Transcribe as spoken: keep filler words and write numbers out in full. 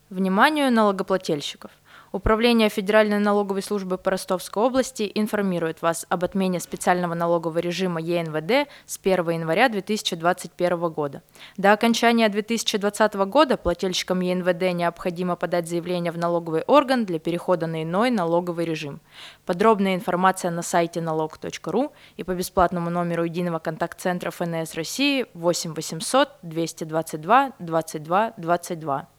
Вниманию налогоплательщиков! Управление Федеральной налоговой службы по Ростовской области информирует вас об отмене специального налогового режима Е Н В Д с первого января две тысячи двадцать первого года. До окончания две тысячи двадцатого года плательщикам Е Н В Д необходимо подать заявление в налоговый орган для перехода на иной налоговый режим. Подробная информация на сайте налог точка ру и по бесплатному номеру единого контакт-центра Ф Н С России восемь восемьсот двести двадцать два двадцать два двадцать два.